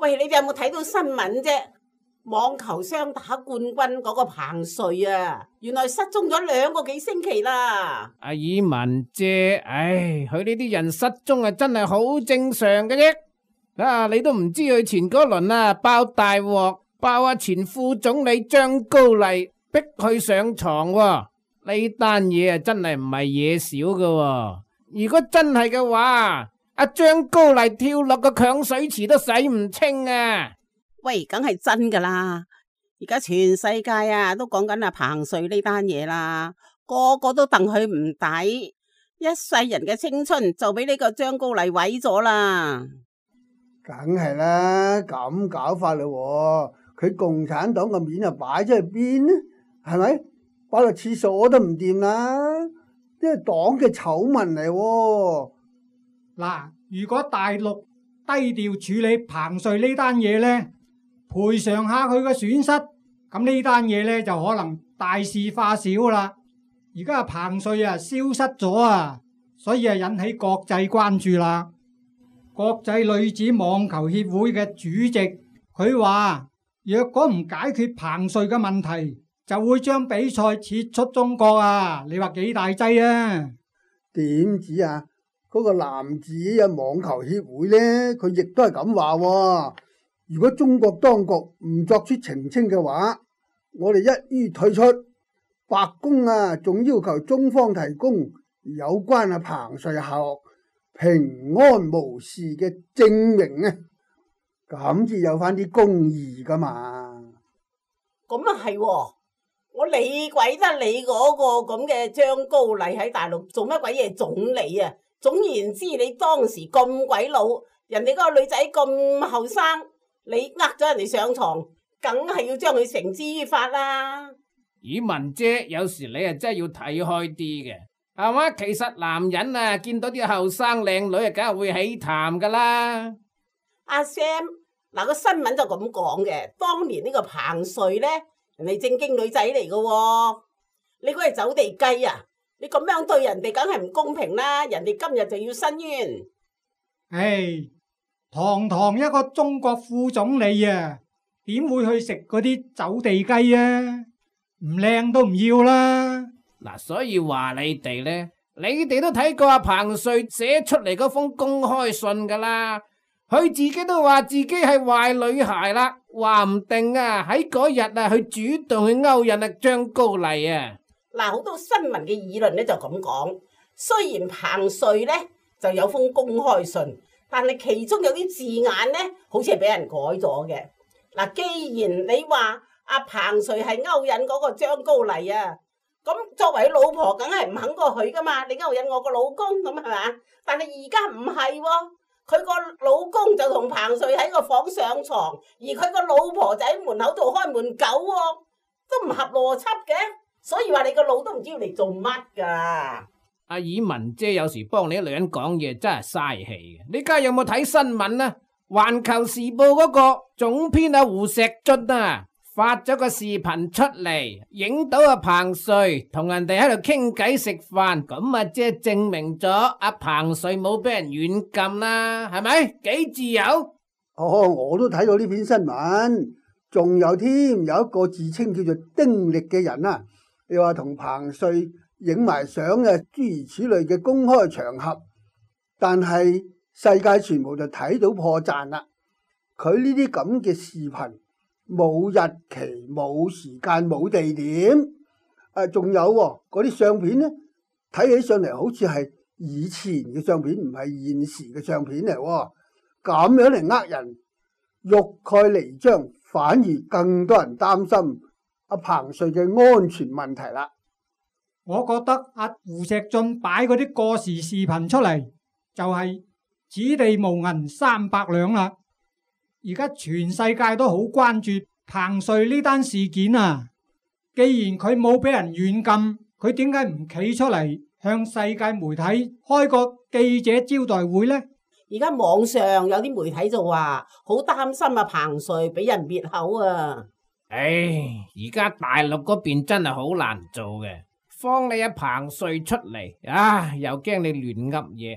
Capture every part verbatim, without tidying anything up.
喂，你哋有冇睇到新聞啫？網球雙打冠軍嗰個彭帥啊，原來失蹤咗兩個幾星期啦。 阿爾文姐，唉，佢呢啲人失蹤啊，真係好正常嘅啫。啊，你都唔知佢前嗰輪啊爆大鑊，爆阿前副總理張高麗逼佢上床喎。呢單嘢啊真係唔係嘢少噶。如果真係嘅話，阿張高麗跳落個強水池都洗唔清啊！ 喂，梗係真噶啦！而家全世界啊都講緊阿彭帥呢單嘢啦，個個都戥佢唔抵，一世人嘅青春就俾呢個張高麗毀咗啦！ 梗係啦，咁搞法嘞喎，佢共產黨嘅面就擺咗去邊呢？係咪擺落廁所都唔掂啦？呢係黨嘅醜聞嚟喎。 嗱，如果大陸低調處理彭帥呢單嘢呢，賠償下佢嘅損失，咁呢單嘢呢就可能大事化小啦。而家彭帥啊消失咗啊，所以啊引起國際關注啦。國際女子網球協會嘅主席佢話，若果唔解決彭帥嘅問題，就會將比賽撤出中國啊！你話幾大劑啊？ 點止啊？嗰個男子嘅網球協會呢，佢亦都係咁話喎。如果中國當局唔作出澄清嘅話，我哋一於退出。白宮啊，仲要求中方提供有關啊彭帥後平安無事嘅證明啊，咁至有翻啲公義噶嘛。 咁啊係喎，我理鬼得你嗰個咁嘅張高麗喺大陸做乜鬼嘢總理啊？總言之，你當時咁鬼老，人哋嗰個女仔咁後生，你呃咗人哋上床，梗係要將佢繩之於法啦。 爾文姐，有時你啊真係要睇開啲嘅，係嘛？其實男人啊見到啲後生靚女啊，梗係會起痰噶啦。 阿 Sam，嗱個新聞就咁講嘅，當年呢個彭帥呢，人哋正經女仔嚟噶，你估係走地雞啊？你咁樣對人哋，梗係唔公平啦！人哋今日就要申冤。 唉，堂堂一個中國副總理啊，點會去食嗰啲走地雞啊？唔靚都唔要啦！ 嗱，所以話你哋呢，你哋都睇過阿彭帥寫出嚟嗰封公開信噶啦，佢自己都話自己係壞女孩啦，話唔定啊喺嗰日啊，佢主動去勾引阿張高麗啊！ 嗱，好多新聞嘅議論咧就咁講，雖然彭帥咧就有封公開信，但係其中有啲字眼咧，好似係俾人改咗嘅。嗱，既然你話阿彭帥係勾引嗰個張高麗啊，咁作為老婆，梗係唔肯過佢噶嘛？你勾引我個老公咁係嘛？但係而家唔係喎，佢個老公就同彭帥喺個房上床，而佢個老婆就喺門口度開門狗喎，都唔合邏輯嘅。所以話你個腦都唔知要嚟做乜噶。 阿爾文姐有時幫你啲女人講嘢真係嘥氣嘅。你家有冇睇新聞啊？環球時報嗰個總編阿胡錫進啊，發咗個視頻出嚟，影到阿彭帥同人哋喺度傾偈食飯，咁啊即係證明咗阿彭帥冇俾人軟禁啦，係咪？幾自由？ 哦，我都睇到呢篇新聞，仲有添，有一個自稱叫做丁力嘅人啊。又話同彭帥影埋相嘅諸如此類嘅公開場合，但係世界傳媒就睇到破綻啦。佢呢啲咁嘅視頻冇日期、冇時間、冇地點，誒、啊，仲有嗰啲相片呢，睇起上嚟好似係以前嘅相片，唔係現時嘅相片嚟。咁樣嚟呃人，欲蓋彌彰，反而更多人擔心阿彭帥嘅安全問題啦。 我覺得阿胡錫進擺嗰啲過時視頻出嚟，就係此地無銀三百兩啦。而家全世界都好關注彭帥呢單事件啊。既然佢冇俾人軟禁，佢點解唔企出嚟向世界媒體開個記者招待會呢？ 而家網上有啲媒體就話好擔心阿彭帥俾人滅口啊。 唉，而家大陸嗰邊真係好難做嘅，放你阿彭帥出嚟，啊，又驚你亂噏嘢，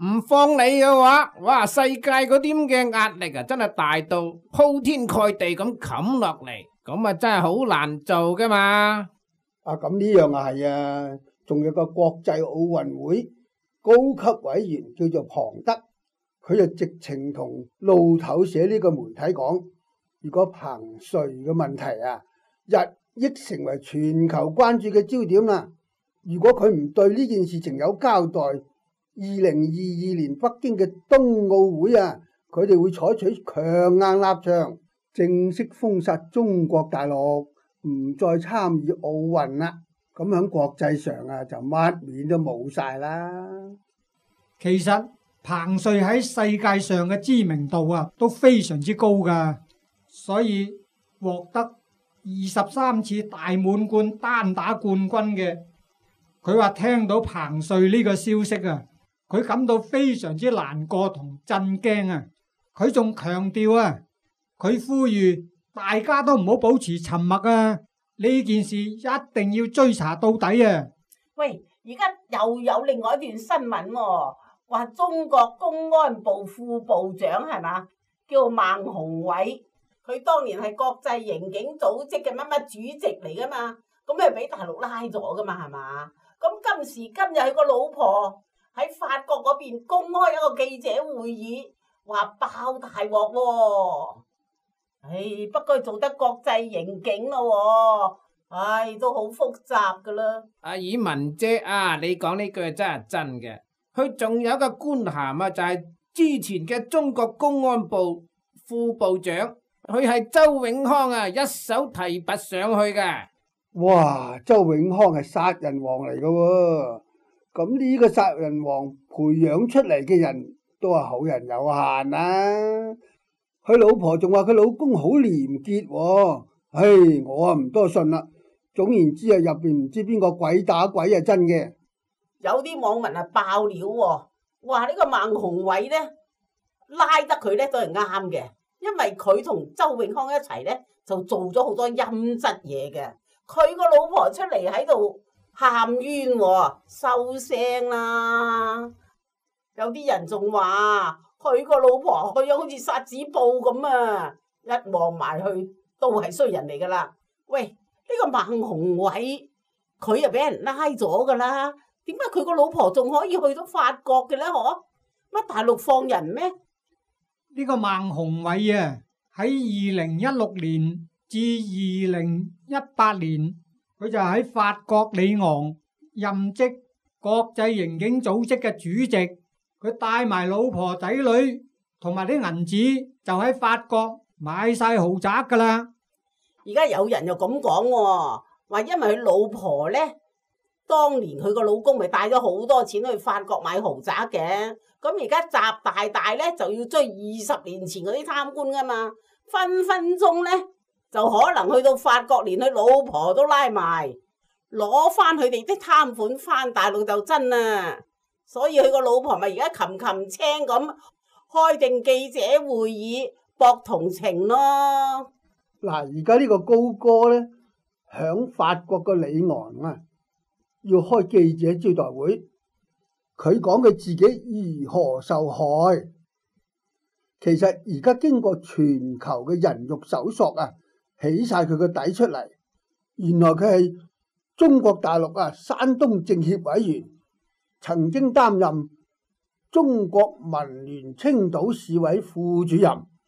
唔放你嘅話，哇！世界嗰啲咁嘅壓力啊，真係大到鋪天蓋地咁冚落嚟，咁啊真係好難做噶嘛。 啊，咁呢樣啊係啊，仲有個國際奧運會高級委員叫做龐德，佢就直情同路透社呢個媒體講，如果彭帥嘅問題啊，日益成為全球關注嘅焦點啦。如果佢唔對呢件事情有交代，二零二二年北京嘅冬奧會啊，佢哋會採取強硬立場，正式封殺中國大陸，唔再參與奧運啦。咁喺國際上啊，就乜面都冇晒啦。 其實彭帥喺世界上嘅知名度啊，都非常之高噶，所以獲得二十三次大滿貫單打冠軍嘅，佢話聽到彭帥呢個消息啊，佢感到非常之難過同震驚啊！佢仲強調啊，佢呼籲大家都唔好保持沉默啊！呢件事一定要追查到底啊！ 喂，而家又有另外一段新聞喎，話中國公安部副部長係嘛，叫孟宏偉，佢當年係國際刑警組織嘅乜乜主席嚟噶嘛，咁咪俾大陸拉咗噶嘛係嘛？咁今時今日佢個老婆喺法國嗰邊公開一個記者會議，話爆大鑊喎！唉，不過做得國際刑警咯，唉，都好複雜噶啦。 阿爾文姐啊，你講呢句真係真嘅。佢仲有一個官銜啊，就係之前嘅中國公安部副部長，佢係周永康啊，一手提拔上去嘅。 哇，周永康係殺人王嚟噶喎，咁呢個殺人王培養出嚟嘅人都係好人有限啦。佢老婆仲話佢老公好廉潔喎，唉，我啊唔多信啦。總言之啊，入邊唔知邊個鬼打鬼係真嘅。 有啲網民啊爆料喎，話呢個孟宏偉咧拉得佢咧都係啱嘅，因為佢同周永康一齊咧就做咗好多陰質嘢嘅。佢個老婆出嚟喺度喊冤喎，收聲啦！有啲人仲話佢個老婆個樣好似殺子布咁啊，一望埋去都係衰人嚟噶啦。喂，呢個孟宏偉佢又俾人拉咗噶啦，點解佢個老婆仲可以去到法國嘅咧？嗬，乜大陸放人咩？ 呢個孟宏偉啊，喺二零一六年至二零一八年，佢就喺法國里昂任職國際刑警組織嘅主席。佢帶埋老婆仔女同埋啲銀紙，就喺法國買晒豪宅噶啦。 而家有人又咁講喎，話因為佢老婆咧，當年佢個老公咪帶咗好多錢去法國買豪宅嘅，咁而家習大大咧就要追二十年前嗰啲貪官噶嘛，分分鐘咧就可能去到法國，連佢老婆都拉埋，攞翻佢哋啲貪款翻大陸就真啦。所以佢個老婆咪而家擒擒青咁開定記者會議博同情咯。 嗱，而家呢個高哥咧，響法國個里昂啊，要開記者招待會，佢講佢自己如何受害。其實而家經過全球嘅人肉搜索啊，起晒佢個底出嚟，原來佢係中國大陸啊山東政協委員。曾經擔任中國民聯青島市委副主任，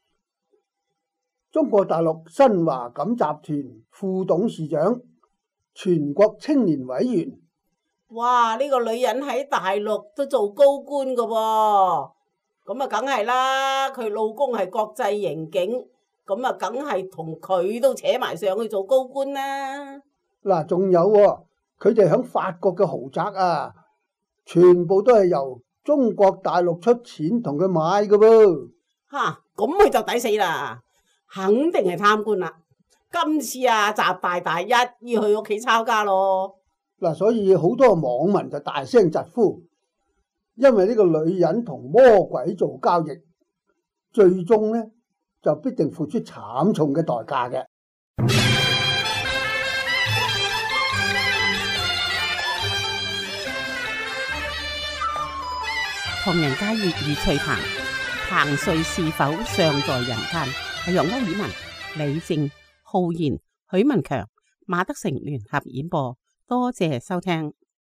中國大陸新華錦集團副董事長，全國青年委員。 哇！呢個女人喺大陸都做高官噶喎，咁啊梗係啦，佢老公係國際刑警，咁啊梗係同佢都扯埋上去做高官啦。 嗱，仲有喎，佢哋喺法國嘅豪宅啊，全部都係由中國大陸出錢同佢買嘅噃。 吓，咁佢就抵死啦，肯定係貪官啦。今次啊，習大大一於去屋企抄家咯。 嗱，所以好多網民就大聲疾呼，因為呢個女人同魔鬼做交易，最終呢就必定付出慘重嘅代價嘅。 唐人街粵語趣談，彭帥是否尚在人間？係由歐爾文、李靜、浩然、許文強、馬德成聯合演播，多謝收聽。